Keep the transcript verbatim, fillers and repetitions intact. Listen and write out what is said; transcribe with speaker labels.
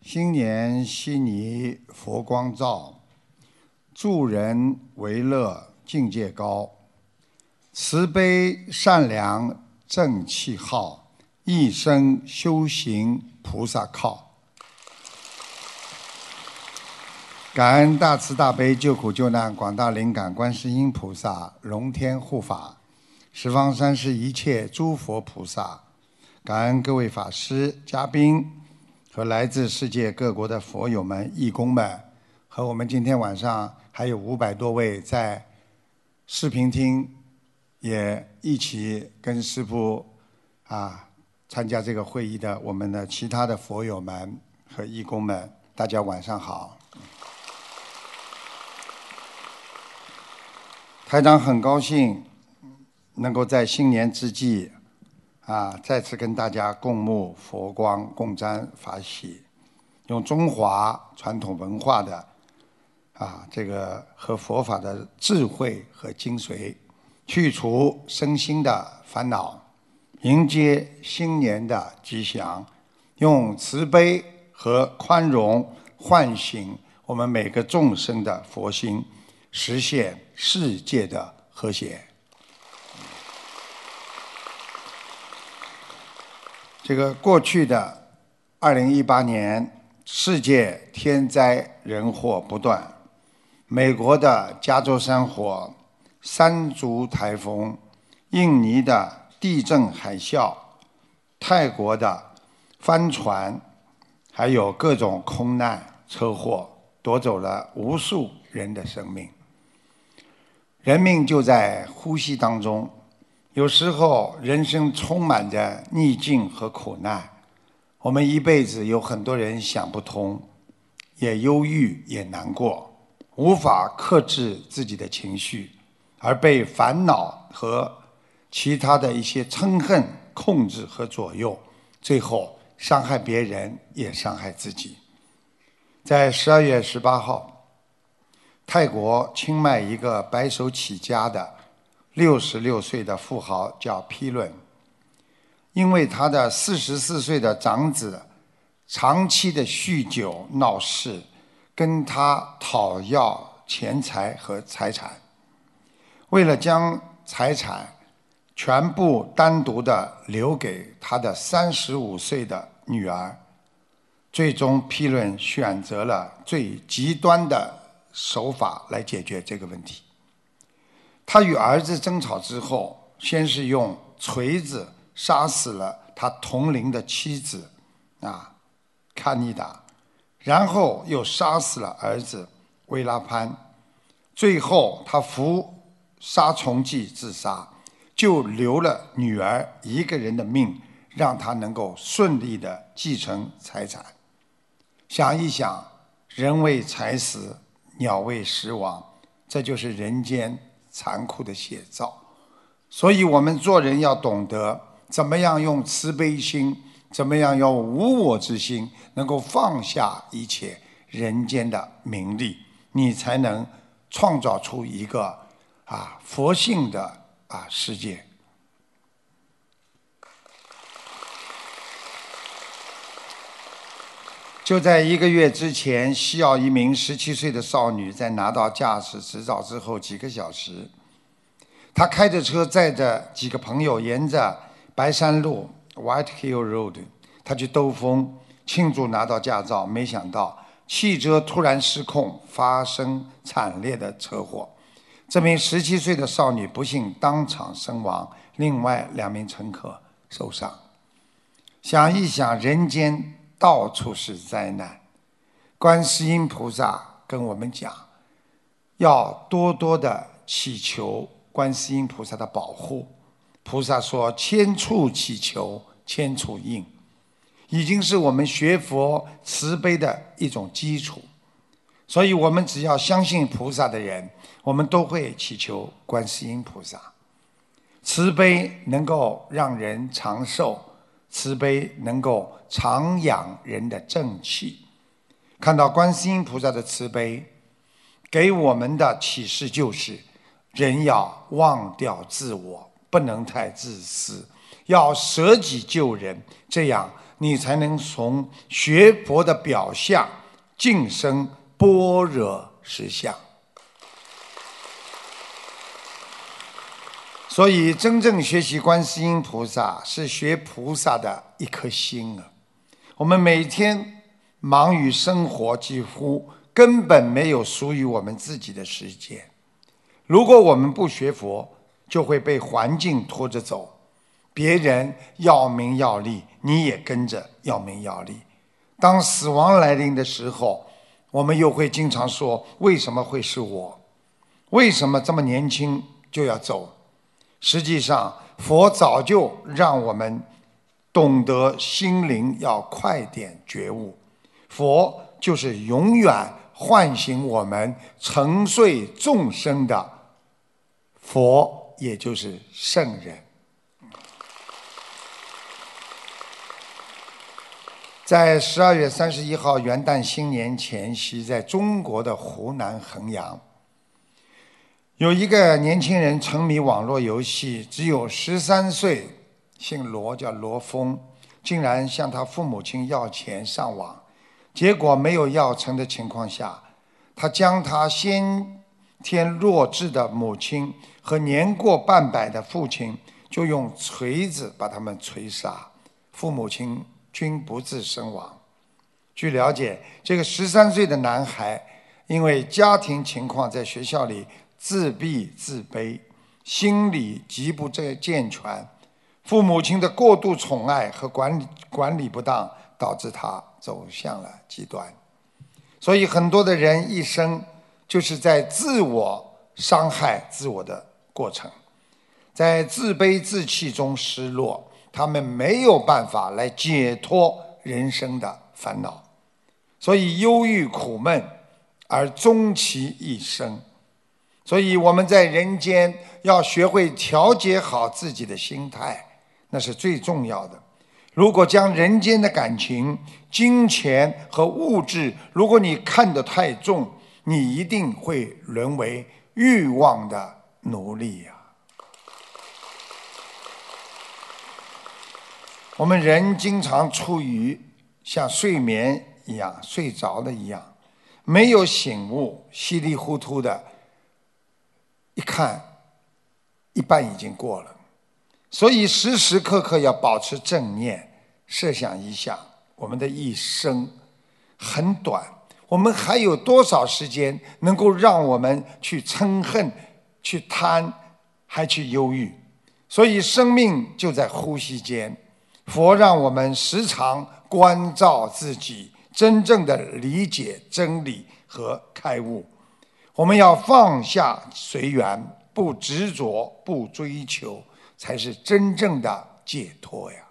Speaker 1: 新年悉尼佛光照，助人为乐境界高，慈悲善良正气号，一生修行菩萨靠。感恩大慈大悲救苦救难广大灵感观世音菩萨龙天护法，十方三世一切诸佛菩萨，感恩各位法师嘉宾和来自世界各国的佛友们义工们，和我们今天晚上还有五百多位在视频厅也一起跟师父啊参加这个会议的我们的其他的佛友们和义工们，大家晚上好。台长很高兴能够在新年之际啊，再次跟大家共沐佛光，共沾法喜，用中华传统文化的啊这个和佛法的智慧和精髓，去除身心的烦恼，迎接新年的吉祥，用慈悲和宽容唤醒我们每个众生的佛心，实现世界的和谐。这个过去的二零一八年，世界天灾人祸不断，美国的加州山火、山竹台风、印尼的地震海啸、泰国的帆船，还有各种空难车祸，夺走了无数人的生命。人命就在呼吸当中，有时候人生充满着逆境和苦难，我们一辈子有很多人想不通，也忧郁也难过，无法克制自己的情绪，而被烦恼和其他的一些嗔恨控制和左右，最后伤害别人也伤害自己。在十二月十八号，泰国清迈一个白手起家的六十六岁的富豪叫批论，因为他的四十四岁的长子长期的酗酒闹事，跟他讨要钱财和财产，为了将财产全部单独的留给他的三十五岁的女儿，最终批论选择了最极端的手法来解决这个问题。他与儿子争吵之后，先是用锤子杀死了他同龄的妻子啊卡尼达，然后又杀死了儿子维拉潘，最后他服杀虫剂自杀，就留了女儿一个人的命，让她能够顺利的继承财产。想一想，人为财死，鸟为食亡，这就是人间残酷的写照。所以我们做人要懂得怎么样用慈悲心，怎么样用无我之心，能够放下一切人间的名利，你才能创造出一个啊佛性的啊世界。就在一个月之前，西澳一名十七岁的少女在拿到驾驶执照之后几个小时，她开着车载着几个朋友沿着白山路 White Hill Road， 她去兜风庆祝拿到驾照，没想到汽车突然失控，发生惨烈的车祸。这名十七岁的少女不幸当场身亡，另外两名乘客受伤。想一想，人间到处是灾难，观世音菩萨跟我们讲，要多多的祈求观世音菩萨的保护。菩萨说千处祈求千处应，已经是我们学佛慈悲的一种基础。所以我们只要相信菩萨的人，我们都会祈求观世音菩萨。慈悲能够让人长寿，慈悲能够常养人的正气。看到观世音菩萨的慈悲，给我们的启示就是，人要忘掉自我，不能太自私，要舍己救人，这样你才能从学佛的表象晋升般若实相。所以真正学习观世音菩萨是学菩萨的一颗心啊！我们每天忙于生活，几乎根本没有属于我们自己的时间。如果我们不学佛，就会被环境拖着走，别人要名要利，你也跟着要名要利。当死亡来临的时候，我们又会经常说，为什么会是我？为什么这么年轻就要走？实际上，佛早就让我们懂得心灵要快点觉悟。佛就是永远唤醒我们沉睡众生的佛，也就是圣人。在十二月三十一号元旦新年前夕，在中国的湖南衡阳，有一个年轻人沉迷网络游戏，只有十三岁，姓罗，叫罗峰，竟然向他父母亲要钱上网，结果没有要成的情况下，他将他先天弱智的母亲和年过半百的父亲就用锤子把他们锤杀，父母亲均不治身亡。据了解，这个十三岁的男孩因为家庭情况在学校里自闭自卑，心理极不健全，父母亲的过度宠爱和管理管理不当，导致他走向了极端。所以很多的人一生就是在自我伤害自我的过程，在自卑自弃中失落，他们没有办法来解脱人生的烦恼，所以忧郁苦闷而终其一生。所以我们在人间要学会调节好自己的心态，那是最重要的。如果将人间的感情、金钱和物质，如果你看得太重，你一定会沦为欲望的奴隶呀。我们人经常处于像睡眠一样，睡着了一样，没有醒悟，稀里糊涂的，一看一半已经过了。所以时时刻刻要保持正念。设想一下，我们的一生很短，我们还有多少时间能够让我们去嗔恨、去贪，还去忧郁？所以生命就在呼吸间。佛让我们时常关照自己，真正的理解真理和开悟。我们要放下随缘，不执着，不追求，才是真正的解脱呀。